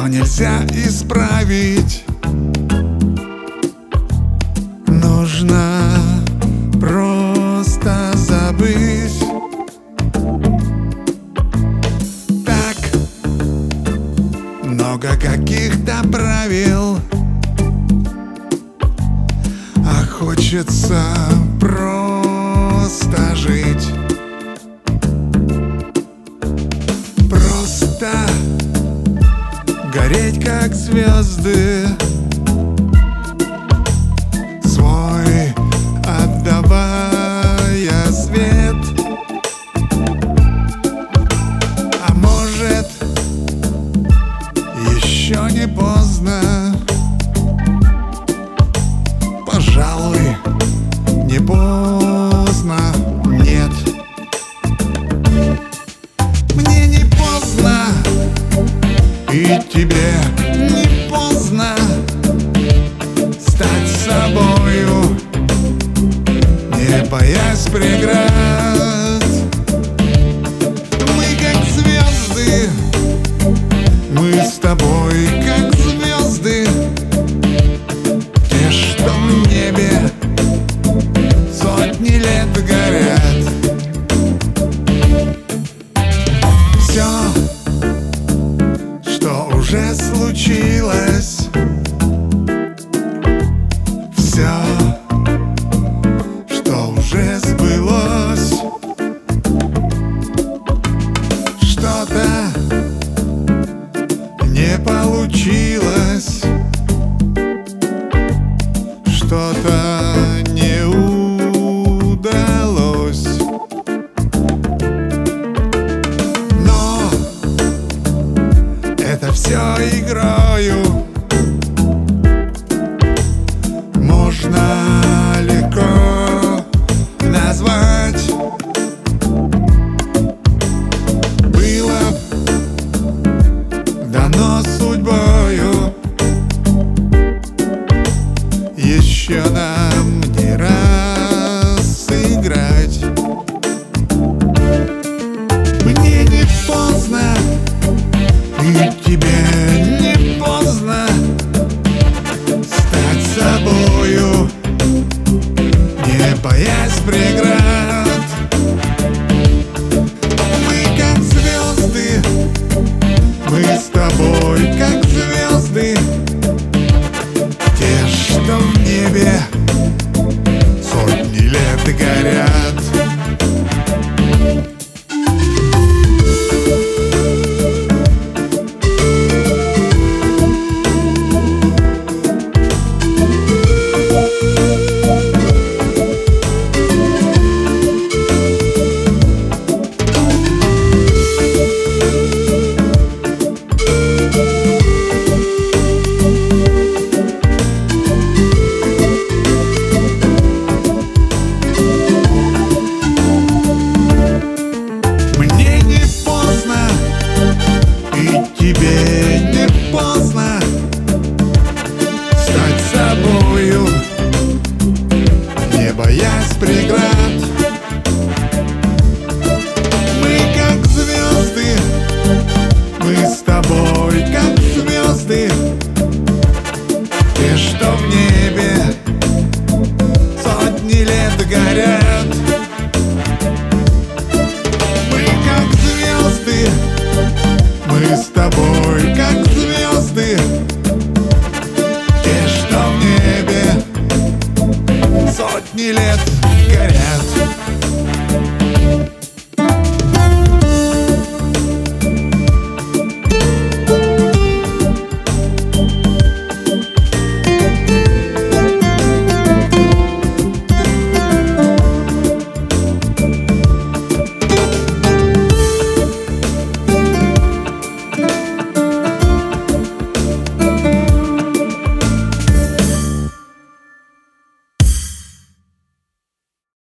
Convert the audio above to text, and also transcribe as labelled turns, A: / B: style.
A: что нельзя исправить. Нужно просто забыть. Так много каких-то правил, а хочется просто жить. Просто гореть как звезды, свой отдавая свет. А может, еще не поздно, пожалуй, не поздно, нет. Мне не поздно, и тебе не поздно стать собою, не боясь преград. Мы как звезды, мы с тобой как звезды, те, что в небе сотни лет горят. Все, что уже случилось, все, что уже сбылось, что-то не получилось, что-то не удалось. Но это все игра.